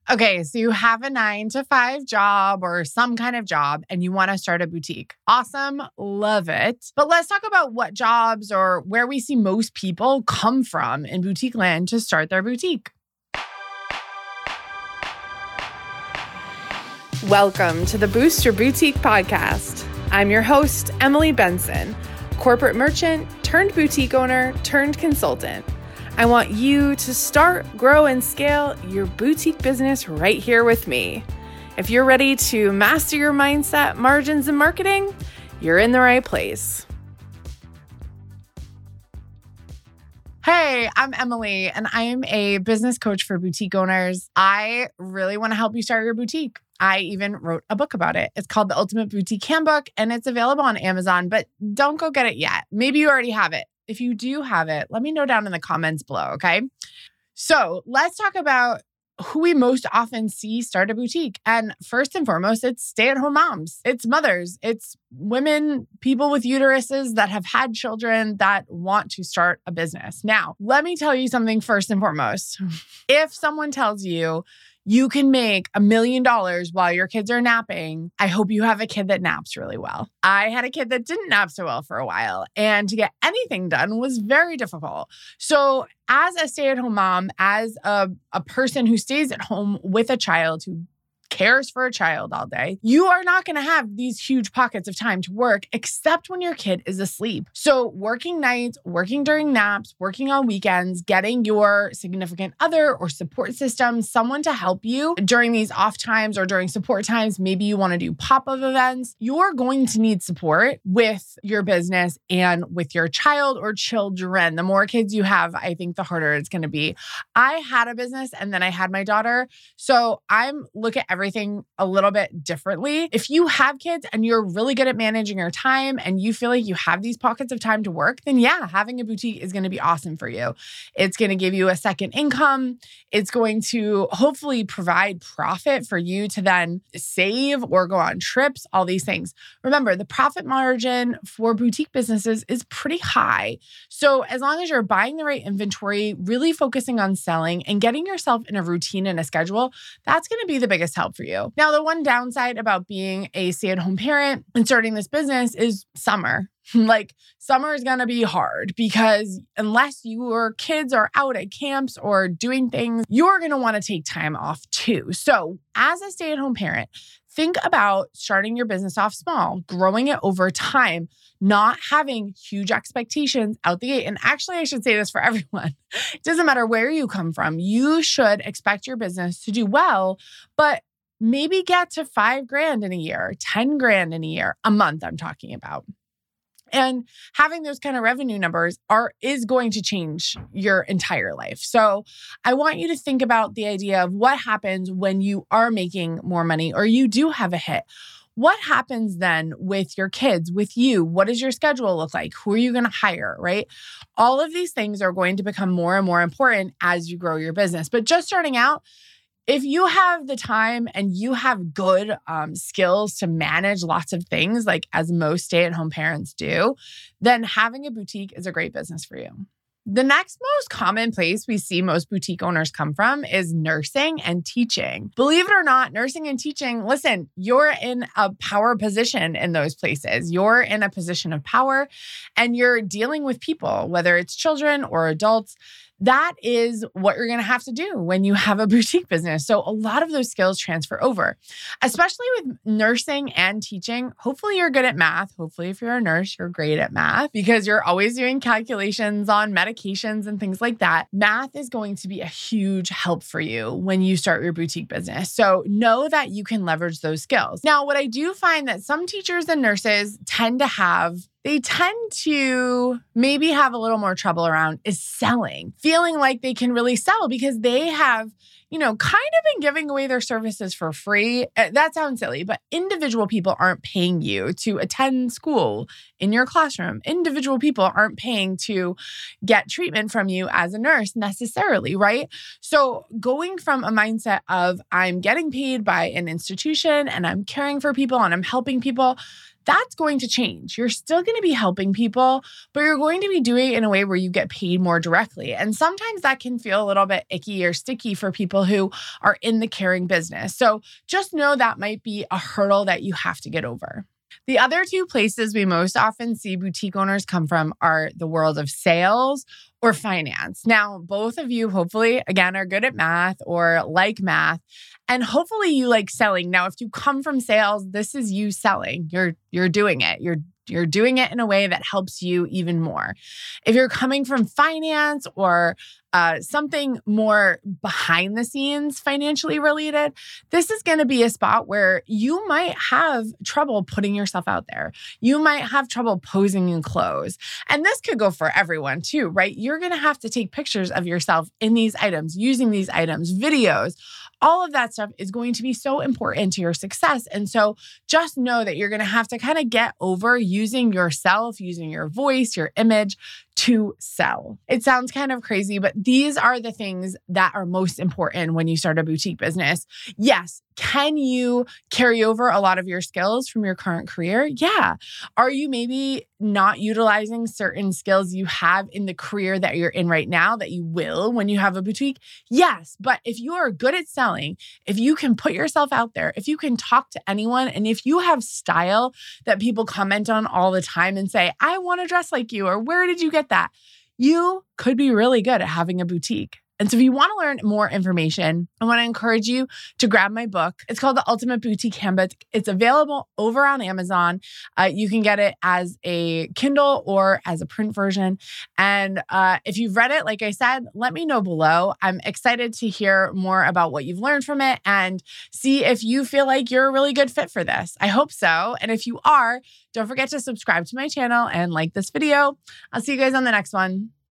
Okay, so you have a 9 to 5 job or some kind of job and you want to start a boutique. Awesome. Love it. But let's talk about what jobs or where we see most people come from in boutique land to start their boutique. Welcome to the Boost Your Boutique podcast. I'm your host, Emily Benson, corporate merchant turned boutique owner turned consultant. I want you to start, grow, and scale your boutique business right here with me. If you're ready to master your mindset, margins, and marketing, you're in the right place. Hey, I'm Emily, and I am a business coach for boutique owners. I really want to help you start your boutique. I even wrote a book about it. It's called The Ultimate Boutique Handbook, and it's available on Amazon, but don't go get it yet. Maybe you already have it. If you do have it, let me know down in the comments below, okay? So let's talk about who we most often see start a boutique. And first and foremost, it's stay-at-home moms. It's mothers. It's women, people with uteruses that have had children that want to start a business. Now, let me tell you something first and foremost. If someone tells you, you can make $1 million while your kids are napping, I hope you have a kid that naps really well. I had a kid that didn't nap so well for a while, and to get anything done was very difficult. So as a stay-at-home mom, as a person who stays at home with a child who cares for a child all day, you are not going to have these huge pockets of time to work except when your kid is asleep. So working nights, working during naps, working on weekends, getting your significant other or support system, someone to help you during these off times or during support times, maybe you want to do pop-up events, you're going to need support with your business and with your child or children. The more kids you have, I think the harder it's going to be. I had a business and then I had my daughter. So I'm looking at everything a little bit differently. If you have kids and you're really good at managing your time and you feel like you have these pockets of time to work, then yeah, having a boutique is going to be awesome for you. It's going to give you a second income. It's going to hopefully provide profit for you to then save or go on trips, all these things. Remember, the profit margin for boutique businesses is pretty high. So as long as you're buying the right inventory, really focusing on selling and getting yourself in a routine and a schedule, that's going to be the biggest help for you. Now, the one downside about being a stay-at-home parent and starting this business is summer. Like summer is going to be hard because unless your kids are out at camps or doing things, you're going to want to take time off too. So as a stay-at-home parent, think about starting your business off small, growing it over time, not having huge expectations out the gate. And actually, I should say this for everyone. It doesn't matter where you come from. You should expect your business to do well, but maybe get to $5,000 in a year, $10,000 in a year, a month I'm talking about. And having those kind of revenue numbers is going to change your entire life. So I want you to think about the idea of what happens when you are making more money or you do have a hit. What happens then with your kids, with you? What does your schedule look like? Who are you going to hire, right? All of these things are going to become more and more important as you grow your business. But just starting out, if you have the time and you have good skills to manage lots of things, like as most stay-at-home parents do, then having a boutique is a great business for you. The next most common place we see most boutique owners come from is nursing and teaching. Believe it or not, nursing and teaching, listen, you're in a power position in those places. You're in a position of power and you're dealing with people, whether it's children or adults. That is what you're going to have to do when you have a boutique business. So a lot of those skills transfer over, especially with nursing and teaching. Hopefully you're good at math. Hopefully if you're a nurse, you're great at math because you're always doing calculations on medications and things like that. Math is going to be a huge help for you when you start your boutique business. So know that you can leverage those skills. Now, what I do find that some teachers and nurses tend to maybe have a little more trouble around is selling, feeling like they can really sell because they have, kind of been giving away their services for free. That sounds silly, but individual people aren't paying you to attend school in your classroom. Individual people aren't paying to get treatment from you as a nurse necessarily, right? So going from a mindset of I'm getting paid by an institution and I'm caring for people and I'm helping people, That's going to change. You're still going to be helping people, but you're going to be doing it in a way where you get paid more directly. And sometimes that can feel a little bit icky or sticky for people who are in the caring business. So just know that might be a hurdle that you have to get over. The other two places we most often see boutique owners come from are the world of sales or finance. Now, both of you hopefully, again, are good at math or like math, and hopefully you like selling. Now, if you come from sales, this is you selling. You're doing it. You're doing it in a way that helps you even more. If you're coming from finance or something more behind the scenes financially related, this is going to be a spot where you might have trouble putting yourself out there. You might have trouble posing in clothes. And this could go for everyone too, right? You're going to have to take pictures of yourself in these items, using these items, videos. All of that stuff is going to be so important to your success. And so just know that you're going to have to kind of get over using yourself, using your voice, your image to sell. It sounds kind of crazy, but these are the things that are most important when you start a boutique business. Yes. Can you carry over a lot of your skills from your current career? Yeah. Are you maybe not utilizing certain skills you have in the career that you're in right now that you will when you have a boutique? Yes. But if you are good at selling, if you can put yourself out there, if you can talk to anyone, and if you have style that people comment on all the time and say, I want to dress like you, or where did you get that? You could be really good at having a boutique. And so if you want to learn more information, I want to encourage you to grab my book. It's called The Ultimate Boutique Handbook. It's available over on Amazon. You can get it as a Kindle or as a print version. And if you've read it, like I said, let me know below. I'm excited to hear more about what you've learned from it and see if you feel like you're a really good fit for this. I hope so. And if you are, don't forget to subscribe to my channel and like this video. I'll see you guys on the next one.